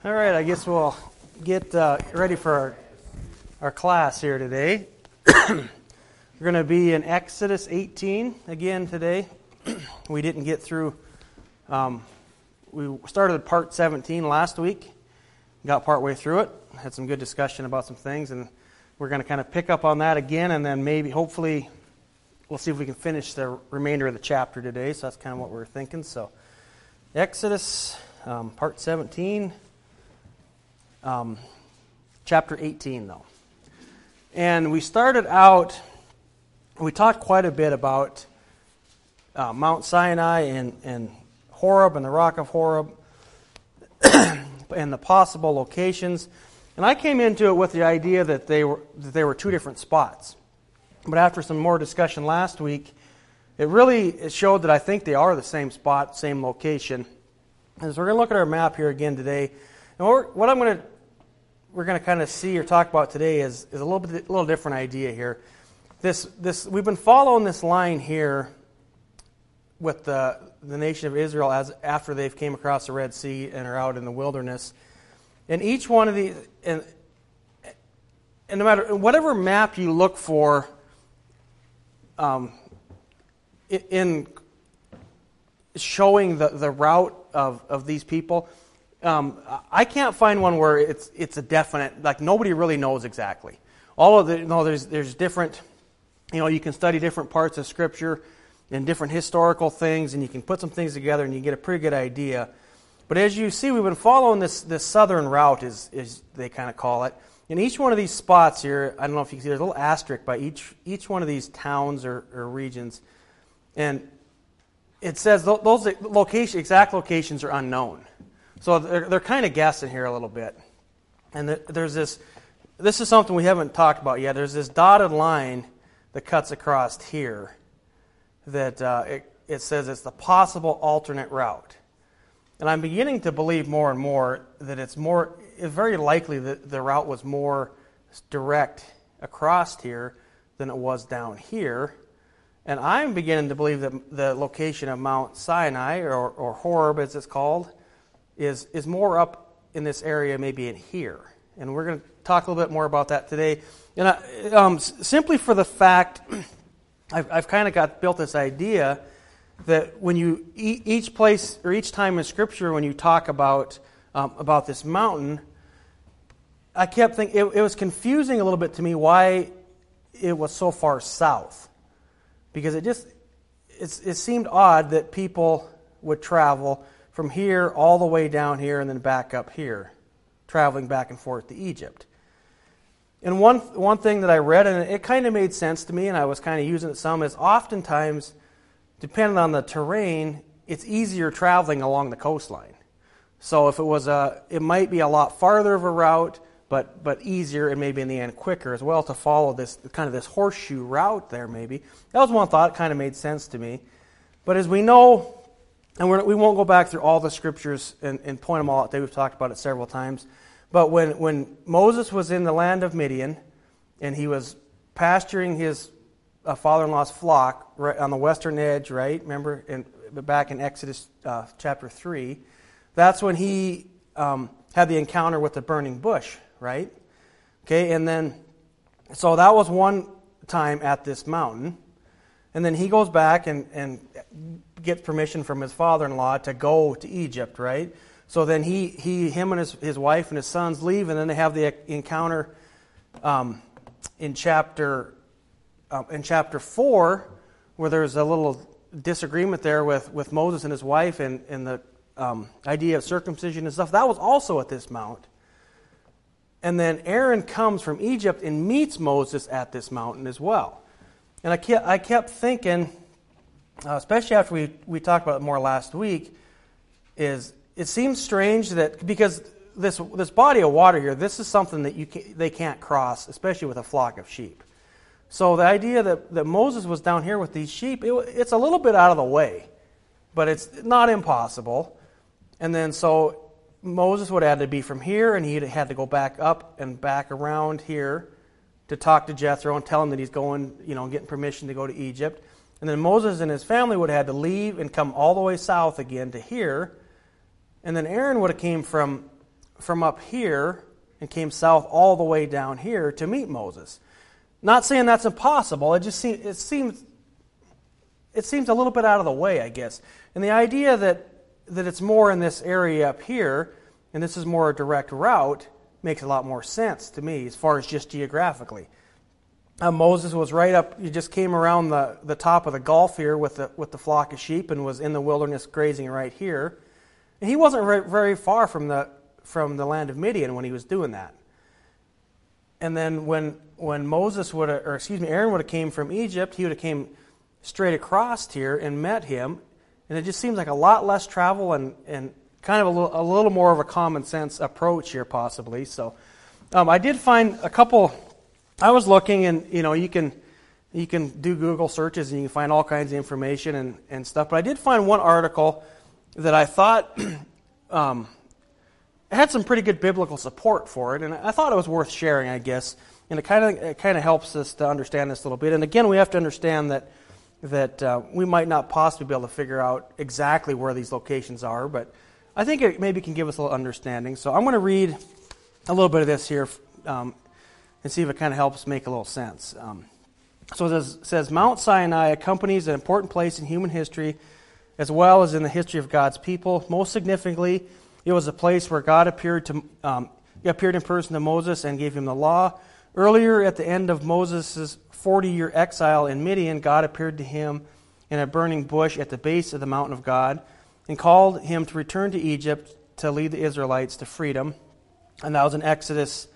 All right, I guess we'll get ready for our class here today. We're going to be in Exodus 18 again today. We didn't get through, we started part 17 last week, got partway through it, had some good discussion about some things, and we're going to kind of pick up on that again, and then maybe, hopefully, we'll see if we can finish the remainder of the chapter today, so that's kind of what we're thinking. So, Exodus, part 17, chapter 18, though. And we started out, we talked quite a bit about Mount Sinai and Horeb and the rock of Horeb and the possible locations. And I came into it with the idea that they were two different spots. But after some more discussion last week, it showed that I think they are the same spot, same location. And so we're going to look at our map here again today. And what we're going to kind of see or talk about today is a little different idea here. We've been following this line here with the nation of Israel after they've came across the Red Sea and are out in the wilderness. And each one of these, and no matter whatever map you look for, in showing the route of these people, I can't find one where it's a definite, like nobody really knows exactly. There's different, you can study different parts of Scripture and different historical things, and you can put some things together and you get a pretty good idea. But as you see, we've been following this southern route, is they kind of call it. In each one of these spots here, I don't know if you can see, there's a little asterisk by each one of these towns or regions. And it says those exact locations are unknown. So they're kind of guessing here a little bit. And there's this is something we haven't talked about yet. There's this dotted line that cuts across here that it says it's the possible alternate route. And I'm beginning to believe more and more that it's very likely that the route was more direct across here than it was down here. And I'm beginning to believe that the location of Mount Sinai, or Horeb as it's called, is more up in this area, maybe in here. And we're going to talk a little bit more about that today. And simply for the fact, I've kind of built this idea that when you each place or each time in Scripture when you talk about this mountain, I kept thinking it was confusing a little bit to me why it was so far south, because it seemed odd that people would travel from here all the way down here and then back up here, traveling back and forth to Egypt. And one thing that I read, and it kind of made sense to me, and I was kind of using it some, is oftentimes, depending on the terrain, it's easier traveling along the coastline. So if it might be a lot farther of a route, but easier and maybe in the end quicker as well to follow this horseshoe route there maybe. That was one thought, kind of made sense to me. But as we know, and we won't go back through all the Scriptures and point them all out there, we've talked about it several times, but when Moses was in the land of Midian and he was pasturing his father-in-law's flock right on the western edge, right? Remember, back in Exodus chapter 3, that's when he had the encounter with the burning bush, right? Okay, and then, so that was one time at this mountain. And then he goes back and gets permission from his father-in-law to go to Egypt, right? So then him and his wife and his sons leave, and then they have the encounter in chapter 4, where there's a little disagreement there with Moses and his wife and the idea of circumcision and stuff. That was also at this mount. And then Aaron comes from Egypt and meets Moses at this mountain as well. And I kept thinking, especially after we talked about it more last week, is it seems strange that because this body of water here, this is something that they can't cross, especially with a flock of sheep. So the idea that Moses was down here with these sheep, it's a little bit out of the way, but it's not impossible. And then so Moses would have to be from here, and he had to go back up and back around here to talk to Jethro and tell him that he's going, getting permission to go to Egypt. And then Moses and his family would have had to leave and come all the way south again to here. And then Aaron would have came from from up here and came south all the way down here to meet Moses. Not saying that's impossible. It seems a little bit out of the way, I guess. And the idea that it's more in this area up here, and this is more a direct route, makes a lot more sense to me as far as just geographically. Moses was right up. He just came around the top of the Gulf here with the flock of sheep and was in the wilderness grazing right here. And he wasn't very far from the land of Midian when he was doing that. And then when Aaron would have came from Egypt, he would have came straight across here and met him. And it just seems like a lot less travel and kind of a little more of a common sense approach here, possibly. So I did find a couple. I was looking, and you can do Google searches and you can find all kinds of information and stuff. But I did find one article that I thought had some pretty good biblical support for it, and I thought it was worth sharing, I guess. And it kind of helps us to understand this a little bit. And again, we have to understand that we might not possibly be able to figure out exactly where these locations are, but I think it maybe can give us a little understanding. So I'm going to read a little bit of this here and see if it kind of helps make a little sense. So it says, Mount Sinai accompanies an important place in human history as well as in the history of God's people. Most significantly, it was a place where God appeared in person to Moses and gave him the law. Earlier, at the end of Moses' 40-year exile in Midian, God appeared to him in a burning bush at the base of the mountain of God and called him to return to Egypt to lead the Israelites to freedom. And that was in Exodus,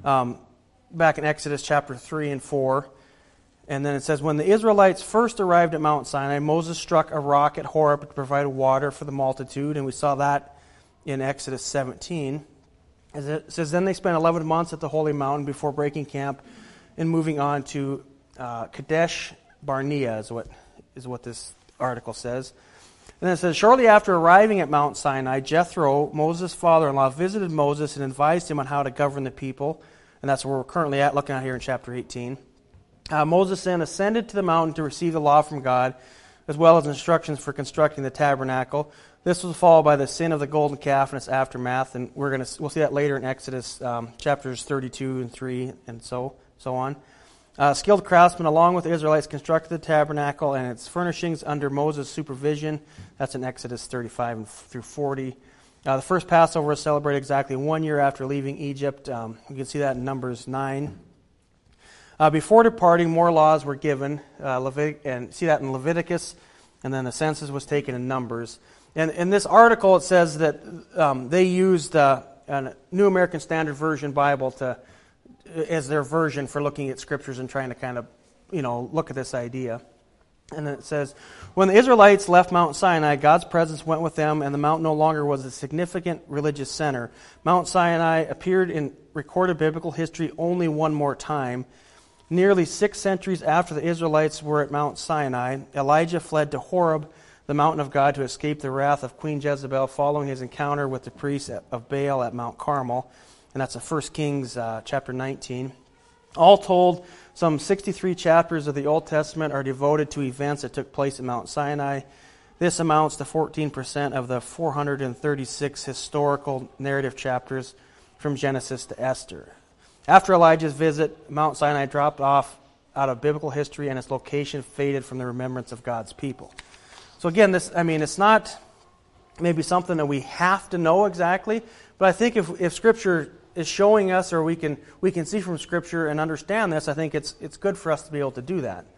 back in Exodus chapter 3 and 4. And then it says, when the Israelites first arrived at Mount Sinai, Moses struck a rock at Horeb to provide water for the multitude. And we saw that in Exodus 17. It says, then they spent 11 months at the holy mountain before breaking camp and moving on to Kadesh Barnea is what this article says. And then it says, shortly after arriving at Mount Sinai, Jethro, Moses' father-in-law, visited Moses and advised him on how to govern the people. And that's where we're currently looking at here in chapter 18. Moses then ascended to the mountain to receive the law from God, as well as instructions for constructing the tabernacle. This was followed by the sin of the golden calf and its aftermath, and we'll see that later in Exodus chapters 32 and 3 and so on. Skilled craftsmen, along with the Israelites, constructed the tabernacle and its furnishings under Moses' supervision. That's in Exodus 35 through 40. The first Passover was celebrated exactly 1 year after leaving Egypt. You can see that in Numbers 9. Before departing, more laws were given, and see that in Leviticus, and then the census was taken in Numbers. And in this article, it says that they used a New American Standard Version Bible as their version for looking at scriptures and trying to kind of, look at this idea. And then it says, when the Israelites left Mount Sinai, God's presence went with them, and the mountain no longer was a significant religious center. Mount Sinai appeared in recorded biblical history only one more time. Nearly 6 centuries after the Israelites were at Mount Sinai, Elijah fled to Horeb, the mountain of God, to escape the wrath of Queen Jezebel following his encounter with the priests of Baal at Mount Carmel. And that's in 1 Kings chapter 19. All told, some 63 chapters of the Old Testament are devoted to events that took place at Mount Sinai. This amounts to 14% of the 436 historical narrative chapters from Genesis to Esther. After Elijah's visit, Mount Sinai dropped off out of biblical history and its location faded from the remembrance of God's people. So again, it's not maybe something that we have to know exactly, but I think if Scripture is showing us, or we can see from Scripture and understand this, I think it's good for us to be able to do that.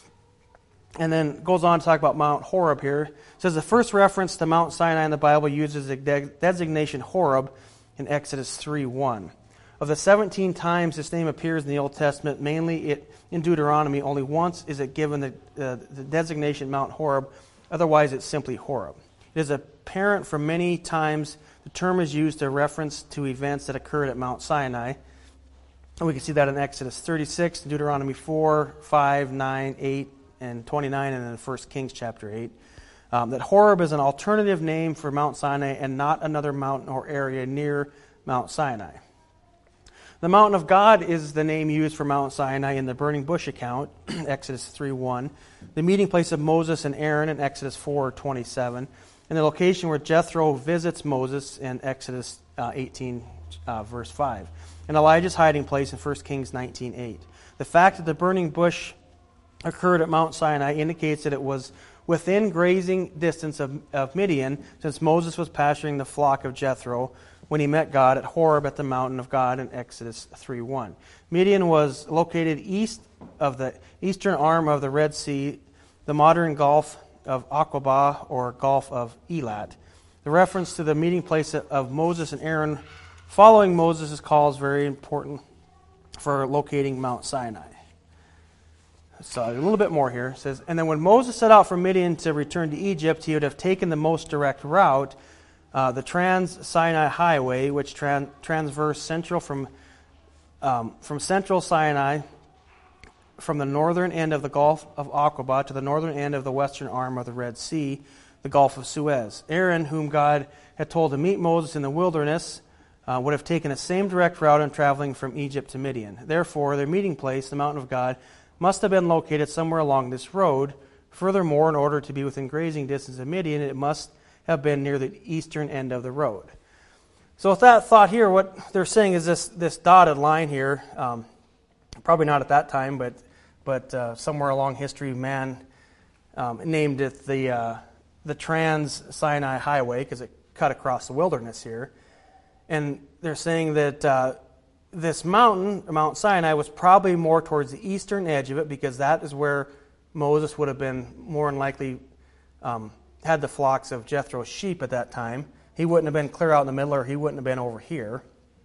And then goes on to talk about Mount Horeb here. It says the first reference to Mount Sinai in the Bible uses the designation Horeb in Exodus 3:1. Of the 17 times this name appears in the Old Testament, mainly in Deuteronomy, only once is it given the designation Mount Horeb. Otherwise, it's simply Horeb. It is apparent from many times the term is used to reference to events that occurred at Mount Sinai. And we can see that in Exodus 36, Deuteronomy 4, 5, 9, 8, and 29, and then 1 Kings chapter 8. That Horeb is an alternative name for Mount Sinai and not another mountain or area near Mount Sinai. The mountain of God is the name used for Mount Sinai in the burning bush account, Exodus 3:1. The meeting place of Moses and Aaron in Exodus 4:27. And the location where Jethro visits Moses in Exodus 18, verse 5. And Elijah's hiding place in 1 Kings 19:8. The fact that the burning bush occurred at Mount Sinai indicates that it was within grazing distance of Midian, since Moses was pasturing the flock of Jethro when he met God at Horeb at the mountain of God in Exodus 3:1. Midian was located east of the eastern arm of the Red Sea, the modern Gulf of Aqaba or Gulf of Elat. The reference to the meeting place of Moses and Aaron following Moses' call is very important for locating Mount Sinai. So a little bit more here. It says, and then when Moses set out from Midian to return to Egypt, he would have taken the most direct route, the Trans-Sinai Highway, which transversed central from central Sinai, from the northern end of the Gulf of Aqaba to the northern end of the western arm of the Red Sea, the Gulf of Suez. Aaron, whom God had told to meet Moses in the wilderness, would have taken the same direct route in traveling from Egypt to Midian. Therefore, their meeting place, the mountain of God, must have been located somewhere along this road. Furthermore, in order to be within grazing distance of Midian, it must have been near the eastern end of the road. So with that thought here, what they're saying is this dotted line here, probably not at that time, but somewhere along history, man named it the Trans-Sinai Highway because it cut across the wilderness here. And they're saying that this mountain, Mount Sinai, was probably more towards the eastern edge of it because that is where Moses would have been more than likely had the flocks of Jethro's sheep at that time. He wouldn't have been clear out in the middle, or he wouldn't have been over here.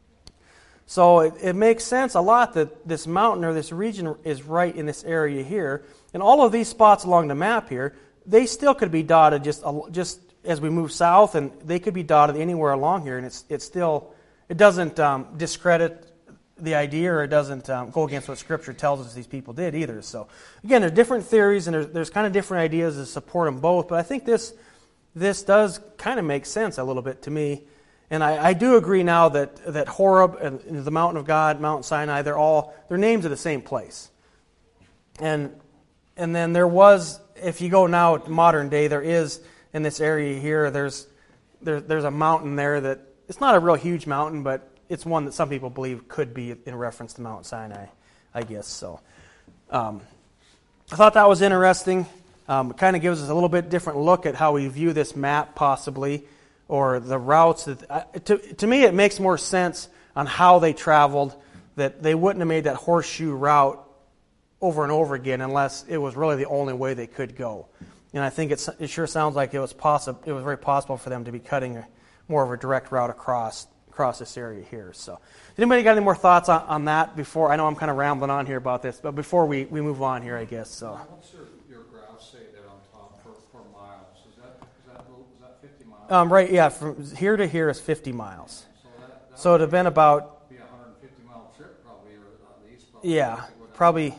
So it makes sense a lot that this mountain or this region is right in this area here. And all of these spots along the map here, they still could be dotted just as we move south, and they could be dotted anywhere along here, and it doesn't discredit the idea, or it doesn't go against what Scripture tells us these people did either. So again, there's different theories, and there's kind of different ideas to support them both, but I think this does kind of make sense a little bit to me. And I do agree now that Horeb and the mountain of God, Mount Sinai, they're names of the same place. And then there was, if you go now to modern day, there is in this area here, there's a mountain there that it's not a real huge mountain, but it's one that some people believe could be in reference to Mount Sinai, I guess. So I thought that was interesting. It kind of gives us a little bit different look at how we view this map, possibly, or the routes. To me, it makes more sense on how they traveled, that they wouldn't have made that horseshoe route over and over again unless it was really the only way they could go. And I think it sure sounds like it was very possible for them to be cutting more of a direct route across this area here. So, anybody got any more thoughts on that before? I know I'm kind of rambling on here about this, but before we move on here, I guess. So. What's your graph say there on top for miles? Is that 50 miles? Right, yeah, from here to here is 50 miles. So it'd have been about... Be a 150-mile trip probably, or at least. Yeah, probably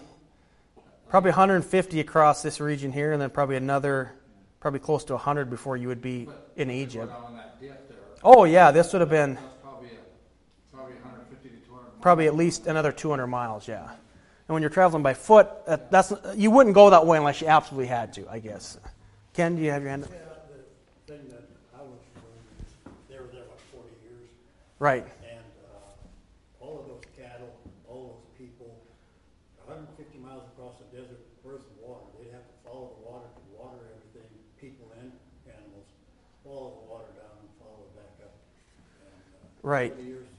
150 across this region here, and then probably probably close to 100 before you would be in Egypt. Down in that dip there. Oh, yeah, this would have been... Probably 150 to 200 miles. Probably at least another 200 miles, yeah. And when you're traveling by foot, you wouldn't go that way unless you absolutely had to, I guess. Ken, do you have your hand up? Yeah, the thing that I was wondering, they were there like 40 years, Right. and all of those cattle, all those people, 150 miles across the desert, where's the water? They'd have to follow the water to water everything, people and animals, follow the water down and follow it back up. And, Right. 40 years,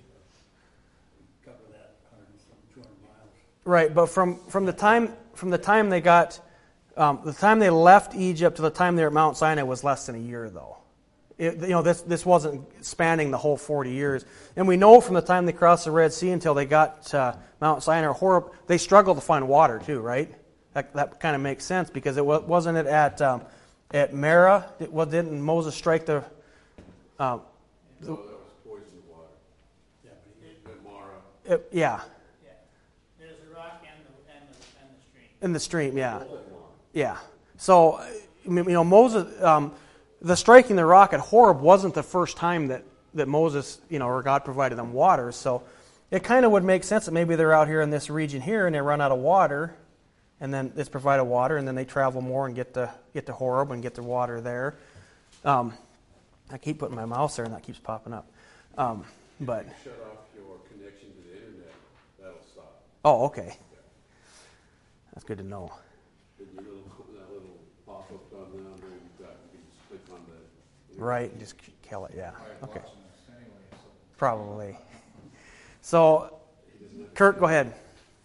cover that 200 miles. Right, but from the time they got, the time they left Egypt to the time they were at Mount Sinai was less than a year, though. This wasn't spanning the whole 40 years. And we know from the time they crossed the Red Sea until they got to Mount Sinai or Horeb, they struggled to find water too, right? That kind of makes sense because wasn't it at Marah? Didn't Moses strike the... No, that was poisoned water. Yeah, but At Mara. Yeah. There's a rock and the stream. In the stream, yeah. Yeah. So, Moses, the striking the rock at Horeb wasn't the first time that Moses, or God provided them water. So it kind of would make sense that maybe they're out here in this region here and they run out of water, and then it's provided water, and then they travel more and get to Horeb and get the water there. I keep putting my mouse there and that keeps popping up. But Shut off your connection to the internet, that'll stop. oh, okay, that's good to know. Then that little pop-up down there, you've got, you can just click on the. Right, and just kill it. Yeah. Probably Okay. watching this anyway, so. Probably. So, Kurt, go ahead.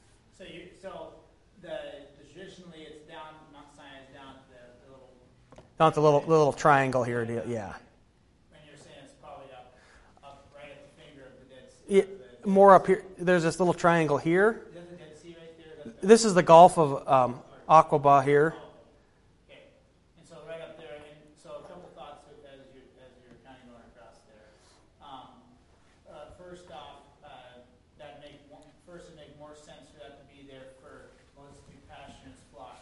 Traditionally it's down, Mount Sinai is down to the little, Down to the little triangle here. Yeah. and you're saying it's probably up right at the finger of the Dead Sea. Yeah, more up here. There's this little triangle here. Is that the Dead Sea right there? That's This is the Gulf of Aqaba here. okay. And so right up there, and so a couple thoughts as you're kind of going across there. First off, it make more sense for that to be there for Moses to be pasturing his flock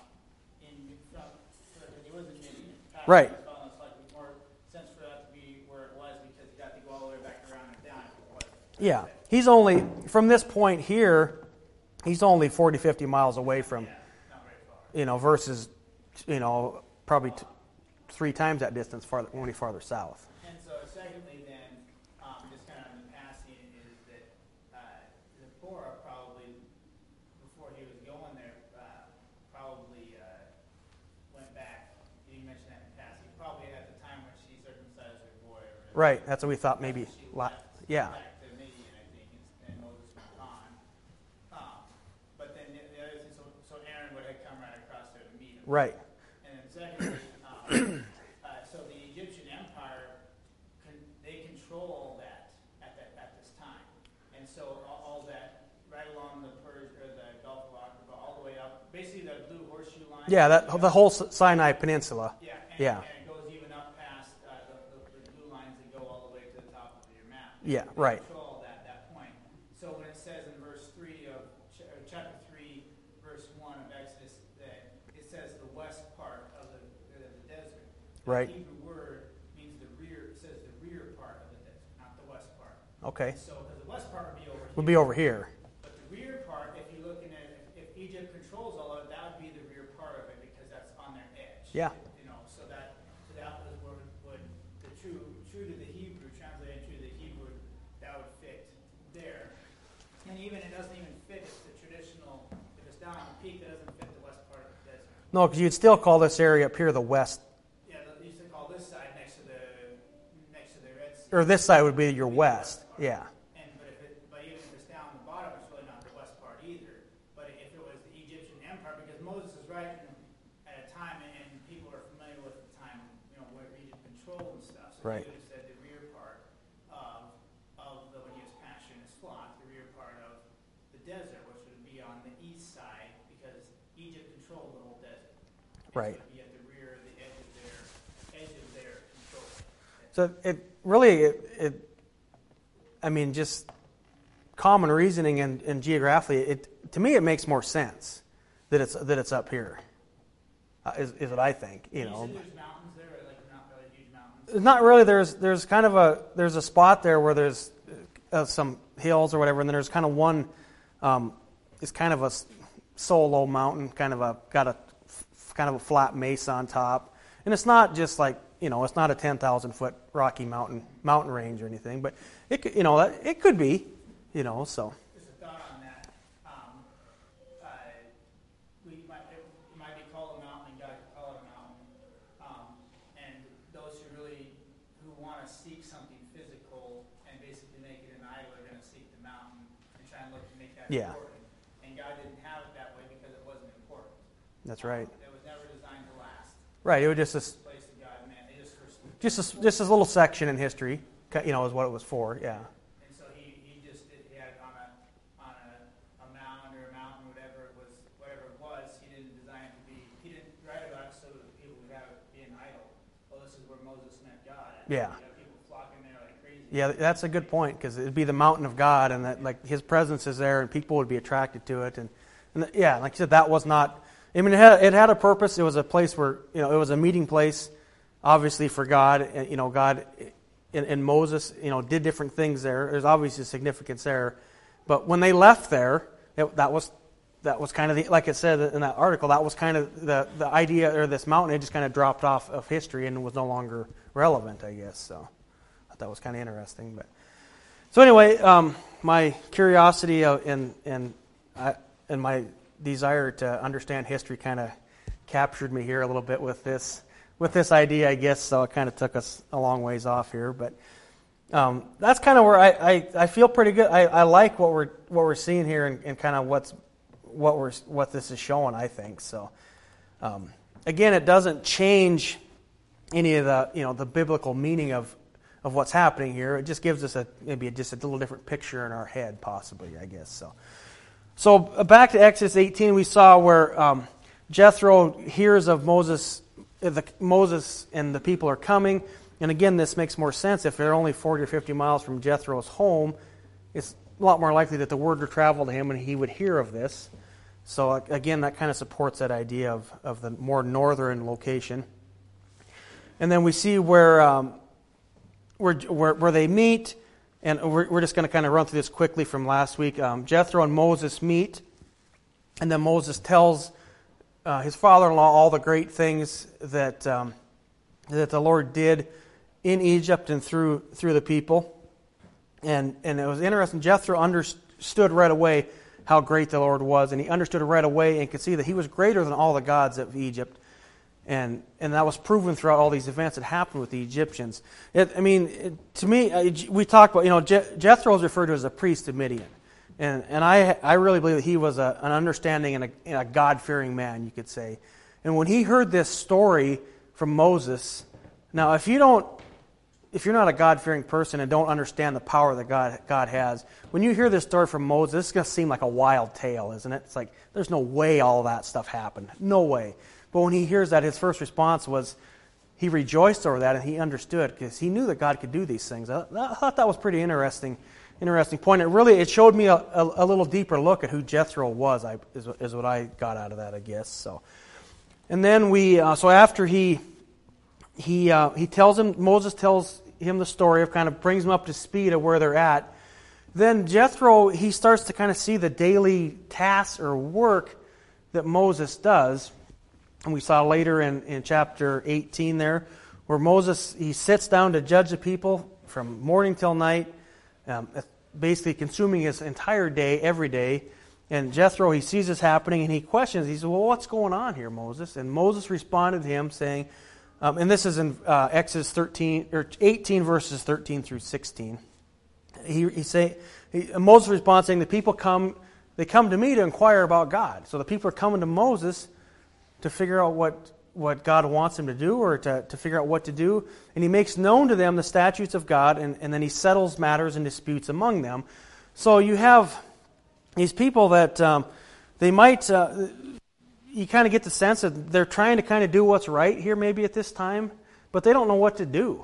because he was in Midian. Right. It's like more sense for that to be where it was because you got to go all the way back around and down. If it was. Yeah. He's only, from this point here, he's only 40, 50 miles away from, Not very far. Versus, probably 3 times that distance farther, only farther south. And so, secondly, then, just kind of in the passing, is that Zipporah probably, before he was going there, probably went back. You mentioned that in passing. Probably at the time when she circumcised her boy. Or whatever. Right. That's what we thought maybe. She left Yeah. back to Midian, I think, and Moses went on. But then the other thing, so Aaron would have come right across there to meet him. Right. And then secondly, so the Egyptian Empire, they control all that at this time. And so all that, right along the Gulf of Aqaba, all the way up, basically the blue horseshoe line. Yeah, the whole Sinai Peninsula. Yeah, Yeah. and it goes even up past the blue lines that go all the way to the top of your map. Yeah, They right. control all that at that point. So when it says in verse 3 of chapter 3, verse 1 of Exodus, that it says the west part of the desert. Right. The Hebrew word means the rear. It says the rear part of the desert, not the west part. Okay. So because the west part would be over here. Would be over here. But the rear part, if you're looking at it, if Egypt controls all of it, that would be the rear part of it because that's on their edge. Yeah. So that was where would the true to the Hebrew, translated to the Hebrew, that would fit there. And even it doesn't even fit the traditional. If it's down on the peak, it doesn't fit the west part of the desert. No, because you'd still call this area up here the west, Yeah, they used to call this side next to the Red Sea. or this side would be your west. Yeah. But even if it's down the bottom, it's really not the west part either. But if it was the Egyptian Empire, because Moses is writing at a time, and people are familiar with the time, where Egypt controlled and stuff. So Right. he would have said the rear part when he was pasturing his flock, the rear part of the desert, which would be on the east side, because Egypt controlled the whole desert. And Right. So it would be at the rear, the edge of their control. So it really, just common reasoning and geographically, to me it makes more sense that it's up here. Is what I think. You said there's mountains there, or like not really huge mountains. It's not really. There's kind of there's a spot there where there's some hills or whatever, and then there's kind of one. It's kind of a solo mountain, kind of a flat mesa on top, and it's not just like it's not a 10,000-foot Rocky Mountain range or anything, but it could, it could be, so. Just a thought on that. It might be called a mountain, and God could call it a mountain. And those who want to seek something physical and basically make it an idol are going to seek the mountain and try and look to make that Yeah. important. And God didn't have it that way because it wasn't important. That's right. It was never designed to last. Right. It was just this. Place that God meant. They Just this little section in history, is what it was for. Yeah. And so he had on a mound or a mountain, whatever it was, he didn't design it to be. He didn't write about it so that people would have it be an idol. Well, this is where Moses met God. And Yeah. you have people flocking there like crazy. Yeah, that's a good point because it'd be the mountain of God, and that His presence is there, and people would be attracted to it. And like you said, that was not. I mean, it had a purpose. It was a place where it was a meeting place, obviously for God. And, God and Moses, did different things there. There's obviously significance there, but when they left there, that was kind of like it said in that article. That was kind of the idea, or this mountain. It just kind of dropped off of history and was no longer relevant, I guess. So I thought that was kind of interesting, but. So anyway, my curiosity and my desire to understand history kind of captured me here a little bit with this idea, I guess. So it kind of took us a long ways off here, but that's kind of where I feel pretty good. I like what we're seeing here and kind of what this is showing, I think. So again, it doesn't change any of the biblical meaning of what's happening here. It just gives us maybe just a little different picture in our head, possibly, I guess. So back to Exodus 18, we saw where Jethro hears of Moses and the people are coming. And again, this makes more sense. If they're only 40 or 50 miles from Jethro's home, it's a lot more likely that the word would travel to him and he would hear of this. So again, that kind of supports that idea of the more northern location. And then we see where they meet, and we're just going to kind of run through this quickly from last week. Jethro and Moses meet, and then Moses tells his father-in-law all the great things that the Lord did in Egypt and through the people. And it was interesting. Jethro understood right away how great the Lord was, and he understood it right away and could see that he was greater than all the gods of Egypt. And that was proven throughout all these events that happened with the Egyptians. To me, we talked about, Jethro is referred to as a priest of Midian. And I really believe that he was an understanding and a God-fearing man, you could say. And when he heard this story from Moses, now if you're not a God-fearing person and don't understand the power that God has, when you hear this story from Moses, it's going to seem like a wild tale, isn't it? It's like, there's no way all that stuff happened. No way. But when he hears that, his first response was, he rejoiced over that and he understood because he knew that God could do these things. I thought that was pretty interesting point. It showed me a little deeper look at who Jethro was, is what I got out of that, I guess. So, and then so after he tells him, Moses tells him the story of kind of brings him up to speed of where they're at. Then Jethro, he starts to kind of see the daily tasks or work that Moses does. And we saw later in chapter 18 there, where Moses, he sits down to judge the people from morning till night, basically consuming his entire day, every day. And Jethro, he sees this happening and he questions. He says, well, what's going on here, Moses? And Moses responded to him saying, and this is in Exodus 18 verses 13 through 16. Moses responds saying, the people come to me to inquire about God. So the people are coming to Moses to figure out what God wants them to do, or to figure out what to do. And he makes known to them the statutes of God, and then he settles matters and disputes among them. So you have these people that they might, you kind of get the sense that they're trying to kind of do what's right here maybe at this time, but they don't know what to do.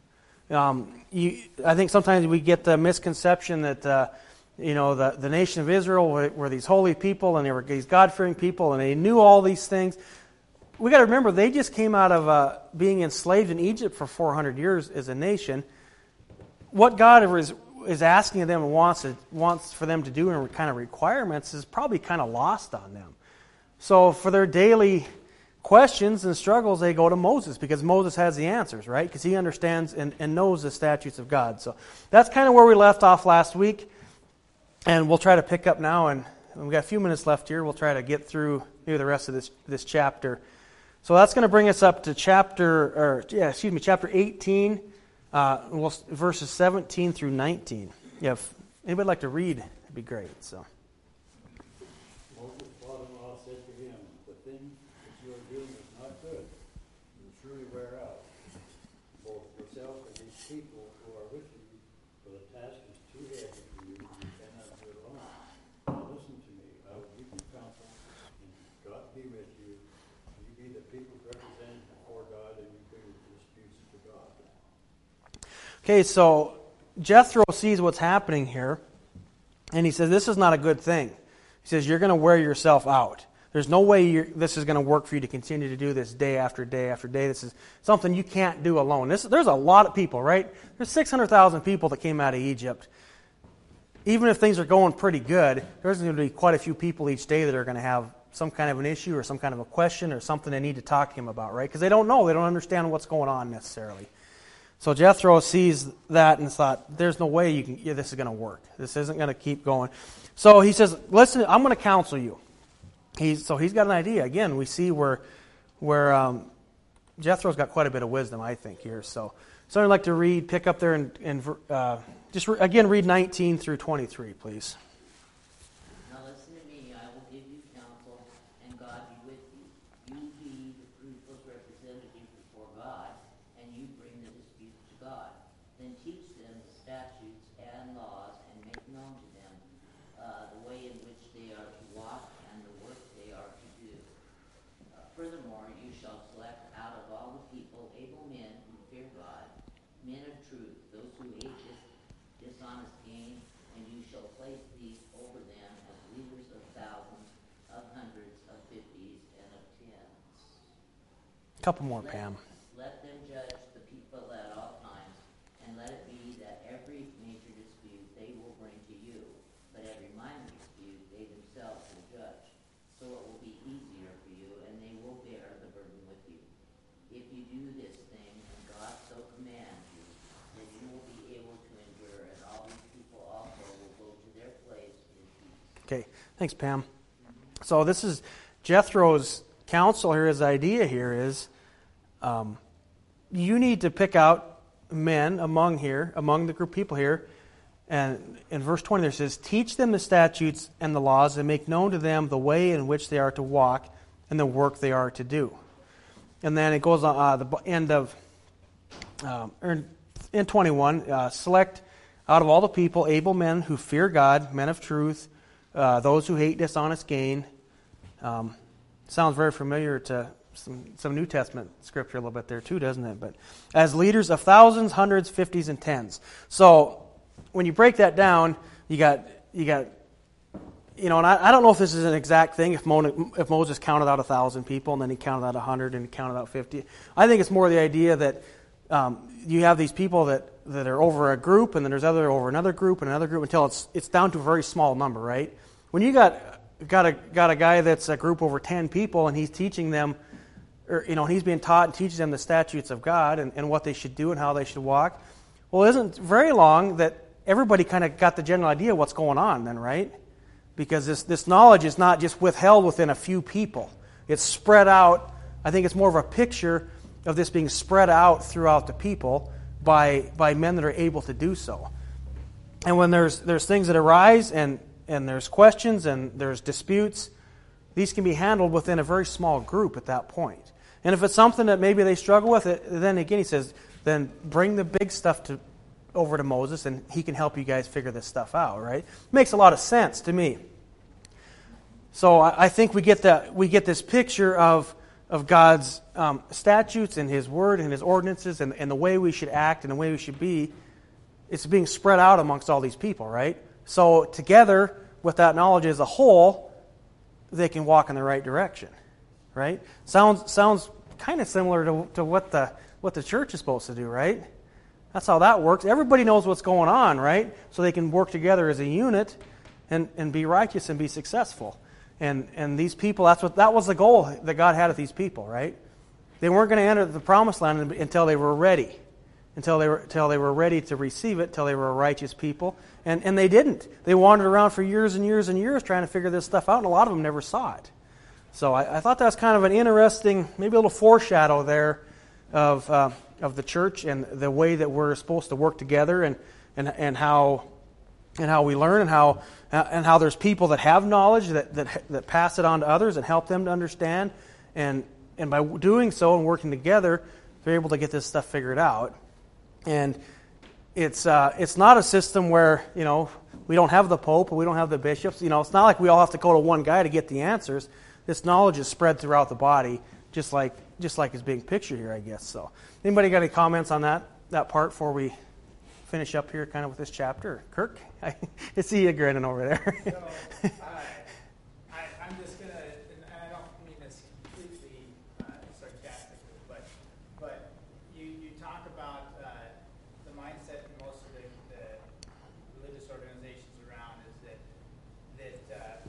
I think sometimes we get the misconception that the nation of Israel were these holy people and they were these God-fearing people and they knew all these things. We got to remember, they just came out of being enslaved in Egypt for 400 years as a nation. What God is asking of them and wants for them to do and kind of requirements is probably kind of lost on them. So for their daily questions and struggles, they go to Moses because Moses has the answers, right? Because he understands and knows the statutes of God. So that's kind of where we left off last week. And we'll try to pick up now, and we've got a few minutes left here. We'll try to get through maybe the rest of this chapter. So that's going to bring us up to chapter 18, verses 17 through 19. Yeah, if anybody would like to read, it'd be great. So. Moses' father-in-law said to him, the thing that you are doing is not good. You will surely wear out, both yourself and these people who are with you, for the task is too heavy for you, and you cannot do it alone. Now listen to me, I will give you counsel, and God be with you. You be the people's representative before God, and you bring the disputes to God. Okay, so Jethro sees what's happening here, and he says, this is not a good thing. He says, you're going to wear yourself out. There's no way this is going to work for you to continue to do this day after day after day. This is something you can't do alone. There's a lot of people, right? There's 600,000 people that came out of Egypt. Even if things are going pretty good, there's going to be quite a few people each day that are going to have some kind of an issue or some kind of a question or something they need to talk to him about, right? Because they don't know. They don't understand what's going on necessarily. So Jethro sees that and thought, there's no way this is going to work. This isn't going to keep going. So he says, listen, I'm going to counsel you. He's got an idea. Again, we see where Jethro's got quite a bit of wisdom, I think, here. So I'd like to pick up there and again, read 19 through 23, please. Now listen to me, I will give you counsel, and God be with you. You be the people's representative before God, and you bring the disputes to God. Then teach them the statutes and laws, and make known to them the way in which they are to walk and the work they are to do. Furthermore, you shall select out of all the people able men who fear God, men of truth, those who hate dishonest gain, and you shall place these over them as leaders of thousands, of hundreds, of fifties, and of tens. A couple more, Pam. Let them judge the people at all times, and let it be that every major dispute they will bring to you, but every minor dispute they themselves will judge. So it will be easier for you, and they will bear the burden with you. If you do this thing, and God so commands you, then you will be able to endure, and all these people also will go to their place in peace. Okay, thanks, Pam. So this is Jethro's counsel here. His idea here is you need to pick out men among the group of people here. And in verse 20 there it says, teach them the statutes and the laws, and make known to them the way in which they are to walk and the work they are to do. And then it goes on the end of in 21, select out of all the people able men who fear God, men of truth, those who hate dishonest gain. Sounds very familiar to some New Testament scripture a little bit there too, doesn't it? But as leaders of thousands, hundreds, fifties, and tens. So when you break that down, you got and I don't know if this is an exact thing, if Moses counted out 1,000 people and then he counted out 100 and he counted out 50. I think it's more the idea that you have these people that are over a group, and then there's over another group and another group until it's down to a very small number, right? When you got a guy that's a group over 10 people and he's teaching them, or he's being taught and teaches them the statutes of God and what they should do and how they should walk. Well, it isn't very long that everybody kind of got the general idea of what's going on then, right? Because this knowledge is not just withheld within a few people. It's spread out. I think it's more of a picture of this being spread out throughout the people by men that are able to do so. And when there's things that arise and there's questions and there's disputes, these can be handled within a very small group at that point. And if it's something that maybe they struggle with, then again he says, then bring the big stuff over to Moses and he can help you guys figure this stuff out, right? Makes a lot of sense to me. So I think we get this picture of God's statutes and His Word and His ordinances and the way we should act and the way we should be. It's being spread out amongst all these people, right? So together, with that knowledge as a whole, they can walk in the right direction, right? Sounds kind of similar to what the church is supposed to do, right? That's how that works. Everybody knows what's going on, right? So they can work together as a unit and be righteous and be successful. And these people, that was the goal that God had of these people, right? They weren't going to enter the promised land until they were ready, until they were ready to receive it, until they were a righteous people, and they didn't. They wandered around for years and years and years trying to figure this stuff out, and a lot of them never saw it. So I thought that was kind of an interesting, maybe a little foreshadow there of the church and the way that we're supposed to work together and how we learn and how there's people that have knowledge that pass it on to others and help them to understand, and by doing so and working together, they're able to get this stuff figured out. And it's not a system where we don't have the Pope or we don't have the bishops. It's not like we all have to go to one guy to get the answers. This knowledge is spread throughout the body, just like is being pictured here, I guess. So, anybody got any comments on that part before we finish up here kind of with this chapter? Kirk? I see you grinning over there. So, I'm just going to, and I don't mean this completely sarcastically, but you talk about the mindset in most of the religious organizations around is that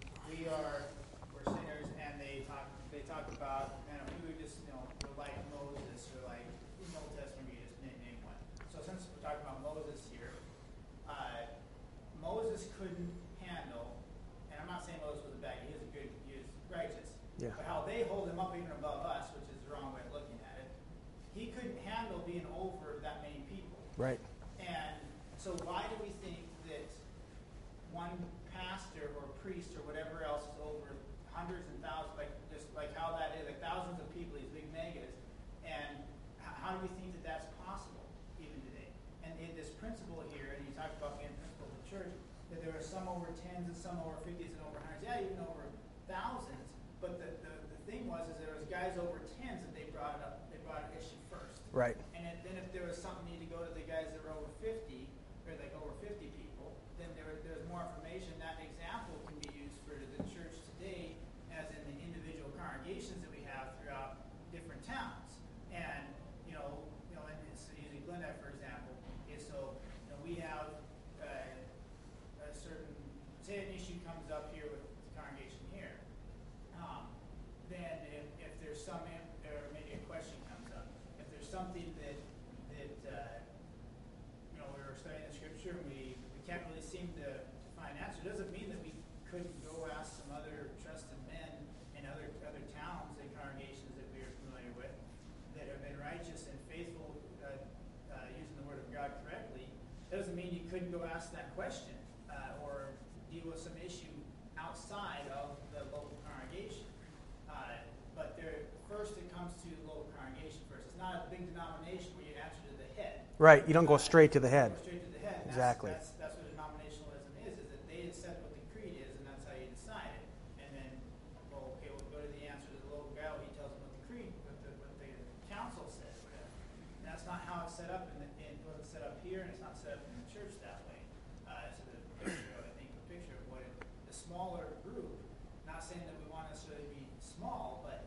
we're sinners, and they talk about, we would just, we're like Moses, or like in the Old Testament, you just name one. couldn't handle, and I'm not saying Moses was a bad guy, he was righteous, Yeah. but how they hold him up even above us, which is the wrong way of looking at it, he couldn't handle being over that many people. Right. And so why do we think that one pastor or priest or whatever else is over hundreds and thousands, like how that is, like thousands of people, these big megas, and how do we think that that's possible even today? And in this principle here, and you talked about being principle of the church, that there are some over tens and some over 50s and over hundreds, yeah, even over thousands. But the thing was is there was guys over tens that they brought an issue first. Right. And then if there was something need to go to the guys that were over 50, or like over 50 people, then there's more information. That example can be used for the church today, as in the individual congregations that we have throughout different towns. And and so using Glendive for example, is so we have a certain, say an issue comes up here with the congregation here, then if there's some, or maybe a question comes up, if there's something that we were studying the scripture and we can't really seem to find answer, it doesn't mean that we couldn't go ask some other trusted men in other towns and congregations that we are familiar with that have been righteous and faithful, using the word of God correctly. That doesn't mean you couldn't go ask that question or deal with some issue outside of the local congregation. But first it comes to the local congregation first. It's not a big denomination where you answer to the head. Right. You don't go straight to the head. Go straight to the head. Exactly. That's what denominationalism is that they said what the creed is, and that's how you decide it. And then, we'll go to the answer to the local guy. He tells them what the creed, what the council says, whatever. And that's not how it's set up. It wasn't set up here, and it's not set up in the church that way. So the picture of what the smaller group. Not saying that we want necessarily be small, but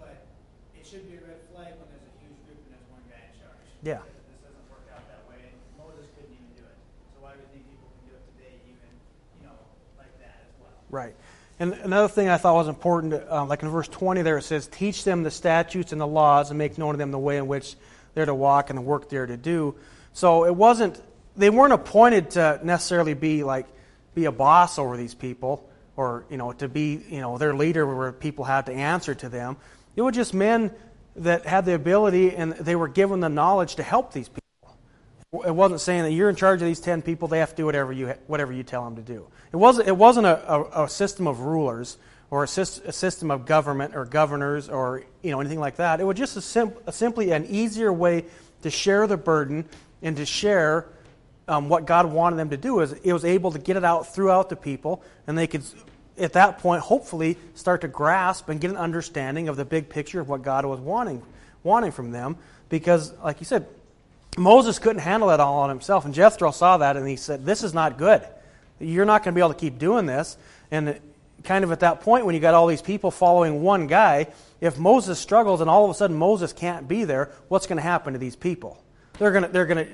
it should be a red flag when there's a huge group and there's one guy in charge. Yeah. This doesn't work out that way. Moses couldn't even do it. So why do we think people can do it today, even like that as well? Right. And another thing I thought was important, like in verse 20 there it says, teach them the statutes and the laws and make known to them the way in which they're to walk and the work they're to do. So they weren't appointed to necessarily be a boss over these people or, to be, their leader where people had to answer to them. It were just men that had the ability and they were given the knowledge to help these people. It wasn't saying that you're in charge of these 10 people, they have to do whatever you tell them to do. It wasn't a system of rulers or a system of government or governors or anything like that. It was just simply an easier way to share the burden and to share what God wanted them to do. It was able to get it out throughout the people, and they could, at that point, hopefully start to grasp and get an understanding of the big picture of what God was wanting from them. Because, like you said, Moses couldn't handle it all on himself, and Jethro saw that, and he said, this is not good. You're not going to be able to keep doing this. And kind of at that point, when you got all these people following one guy, if Moses struggles and all of a sudden Moses can't be there, what's going to happen to these people? They're going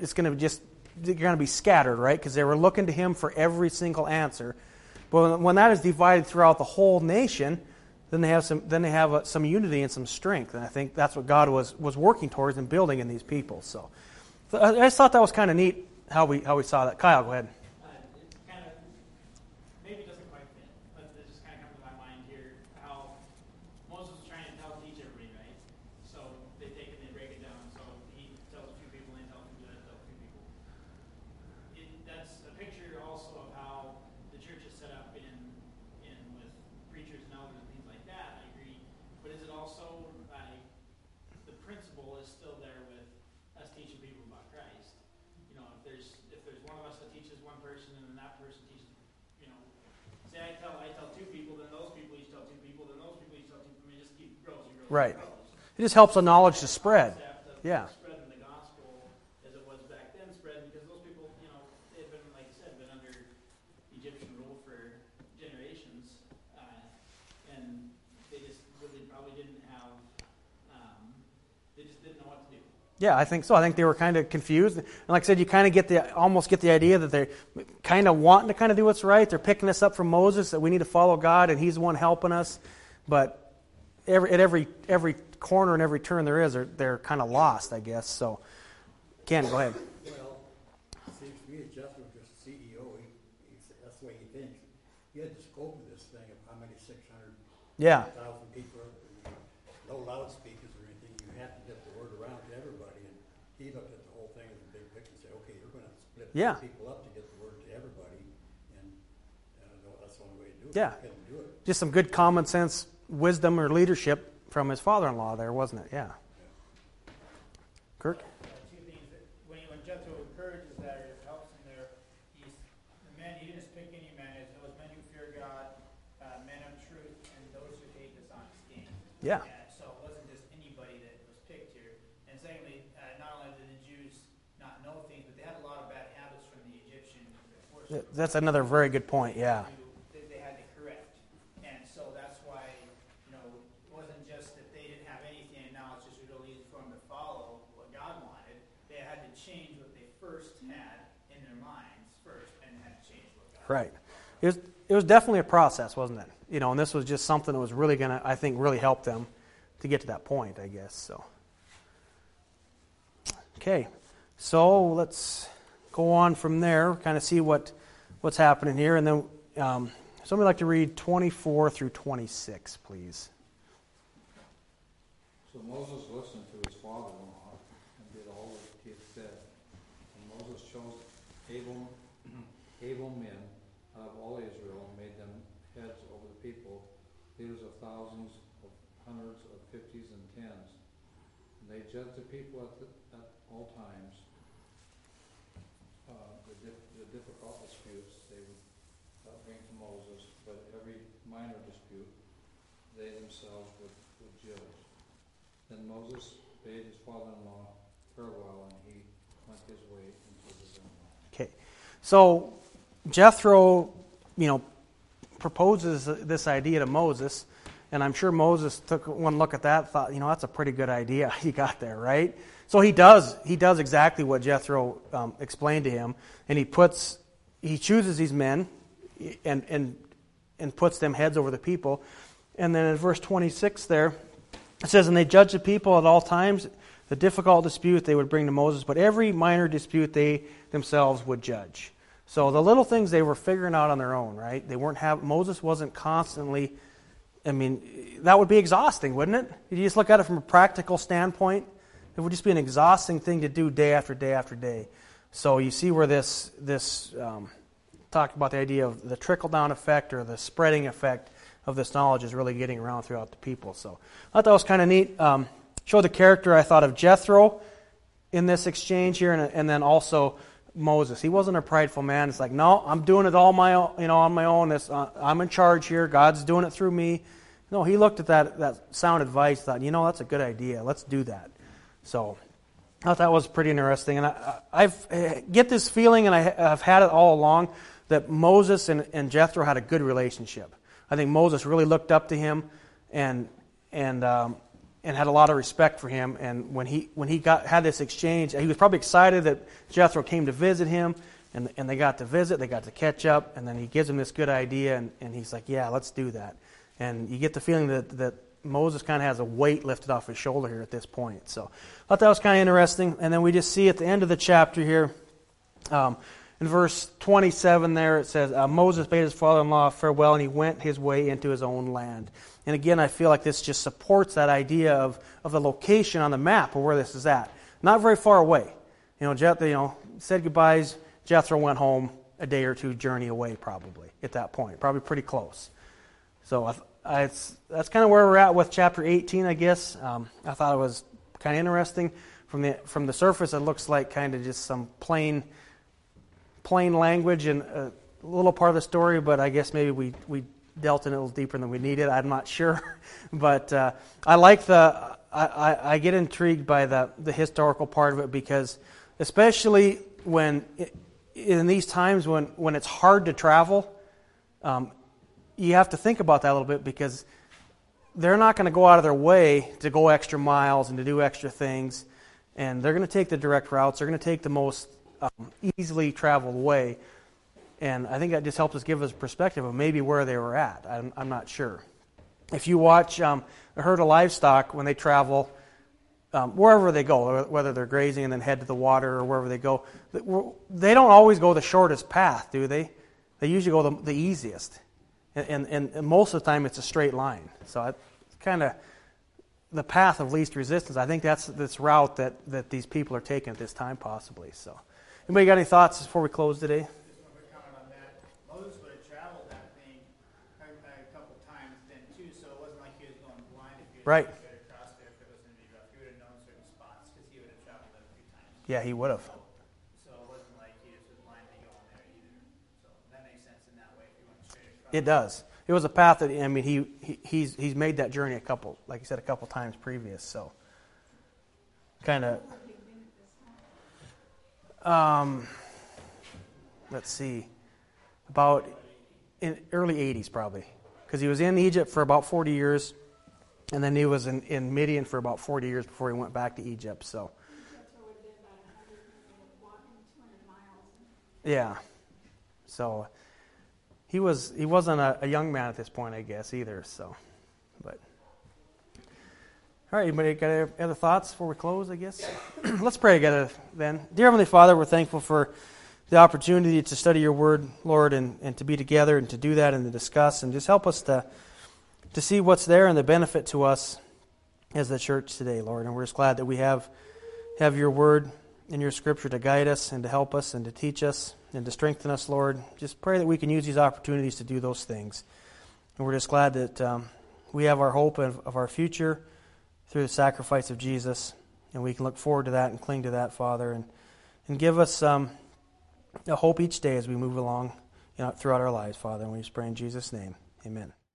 to be scattered, right? Because they were looking to him for every single answer. But when that is divided throughout the whole nation, then they have some unity and some strength. And I think that's what God was working towards and building in these people. So I just thought that was kind of neat how we saw that. Kyle, go ahead. It kind of maybe doesn't quite fit, but it just kind of comes to my mind here how Moses was trying to teach everybody, right? So they take it and they break it down. So he tells a few people and he tells them to tell a few people. That's a picture also of how the church is set up in with preachers and elders and things like that. I agree, but is it also the principle is still there with us teaching people about Christ? If there's one of us that teaches one person and then that person teaches, say I tell two people, then those people each tell two people, then those people each tell two people. I mean, it just grows and grows. Right. And grows. It just helps the knowledge to spread. Yeah. Spreading the gospel as it was back then, spreading because those people, they've been, like you said, been under Egyptian rule for generations, and they just really probably didn't have, they just didn't know what to do. Yeah, I think so. I think they were kind of confused. And like I said, you kind of almost get the idea that they're kind of wanting to kind of do what's right. They're picking this up from Moses, that we need to follow God, and He's the one helping us. But at every corner and every turn there is, they're kind of lost, I guess. So, Ken, go ahead. Well, it seems to me that Jethro was just CEO. That's the way he you had the scope of this thing of how many 600,000 Yeah. people, no loudspeakers or anything. You had to get the word around to everybody. And he looked at the whole thing as a big picture and said, okay, you're going to split Yeah. people up to get the word to everybody. And that's the only way to do it. Yeah. You couldn't do it. Just some good common sense wisdom or leadership from his father-in-law there, wasn't it? Yeah. Kirk? Two things. When Jethro encourages that or helps him there, he didn't just pick any men. It was men who fear God, men of truth, and those who hate dishonest gain. Yeah. So it wasn't just anybody that was picked here. And secondly, not only did the Jews not know things, but they had a lot of bad habits from the Egyptian worship. That's another very good point, yeah. They had to correct. And so that's why, it wasn't just that they didn't have anything and now it's just really easy for them to follow what God wanted. They had to change what they first had in their minds first and had to change what God Right. It was definitely a process, wasn't it? And this was just something that was really going to, I think, really help them to get to that point, I guess. So, okay. So let's go on from there, kind of see what's happening here. And then somebody like to read 24 through 26, please. So Moses listened to his father-in-law and did all that he had said. And Moses chose able men out of all Israel and made them heads over the people, leaders of thousands, of hundreds, of fifties, and tens. And they judged the people at all times. The difficult disputes they would bring to Moses, but every minor dispute they themselves would judge. Then Moses bade his father-in-law farewell, and he went his way into his own land. Okay. So Jethro, proposes this idea to Moses, and I'm sure Moses took one look at that and thought, that's a pretty good idea you got there, right? So he does exactly what Jethro explained to him, and he chooses these men and puts them heads over the people. And then in verse 26 there, it says, and they judged the people at all times. The difficult dispute they would bring to Moses, but every minor dispute they themselves would judge. So the little things they were figuring out on their own, right? Moses wasn't constantly, that would be exhausting, wouldn't it? If you just look at it from a practical standpoint, it would just be an exhausting thing to do day after day after day. So you see where this talked about the idea of the trickle-down effect or the spreading effect of this knowledge is really getting around throughout the people. So I thought that was kind of neat. Showed the character, I thought, of Jethro in this exchange here, and then also Moses. He wasn't a prideful man. It's like, no, I'm doing it all on my own. I'm in charge here. God's doing it through me. No, he looked at that sound advice, thought, that's a good idea. Let's do that. So I thought that was pretty interesting. And I get this feeling, and I've had it all along, that Moses and Jethro had a good relationship. I think Moses really looked up to him and had a lot of respect for him. And when he had this exchange, he was probably excited that Jethro came to visit him, and they got to visit, they got to catch up, and then he gives him this good idea, and he's like, yeah, let's do that. And you get the feeling that Moses kind of has a weight lifted off his shoulder here at this point. So I thought that was kind of interesting. And then we just see at the end of the chapter here, in verse 27 there, it says, Moses bade his father-in-law farewell, and he went his way into his own land. And again, I feel like this just supports that idea of the location on the map of where this is at. Not very far away. Said goodbyes. Jethro went home a day or two journey away probably at that point. Probably pretty close. So that's kind of where we're at with chapter 18, I guess. I thought it was kind of interesting. From the surface, it looks like kind of just some plain language and a little part of the story, but I guess maybe we dealt in it a little deeper than we needed. I'm not sure. But I like I get intrigued by the historical part of it, because especially in these times when it's hard to travel, you have to think about that a little bit, because they're not going to go out of their way to go extra miles and to do extra things, and they're going to take the direct routes. They're going to take the most easily traveled way, and I think that just helps us give us perspective of maybe where they were at. I'm not sure. If you watch a herd of livestock when they travel, wherever they go, whether they're grazing and then head to the water or wherever they go, they don't always go the shortest path, do they? They usually go the easiest. And most of the time it's a straight line. So it's kind of the path of least resistance. I think that's this route that these people are taking at this time, possibly. So, anybody got any thoughts before we close today? Just one quick comment on that. Moses would have traveled that thing a couple times then too, so it wasn't like he was going blind if he was Right. straight across there if it was going to be rough. He would have known certain spots because he would have traveled it a few times. Yeah, he would have. So it wasn't like he just was blindly going there either. So that makes sense in that way if he went straight across. It does. It was a path that he's made that journey a couple times previous. So, kind of. Let's see, about in early 80s probably, because he was in Egypt for about 40 years, and then he was in Midian for about 40 years before he went back to Egypt. So, yeah, so he wasn't a young man at this point, I guess, either. So, but all right, anybody got any other thoughts before we close? I guess let's pray together then. Dear Heavenly Father, we're thankful for the opportunity to study your word, Lord, and to be together and to do that and to discuss, and just help us to see what's there and the benefit to us as the church today, Lord. And we're just glad that we have your word and your scripture to guide us and to help us and to teach us and to strengthen us, Lord. Just pray that we can use these opportunities to do those things. And we're just glad that we have our hope of our future through the sacrifice of Jesus, and we can look forward to that and cling to that, Father, and give us a hope each day as we move along throughout our lives, Father. And we just pray in Jesus' name. Amen.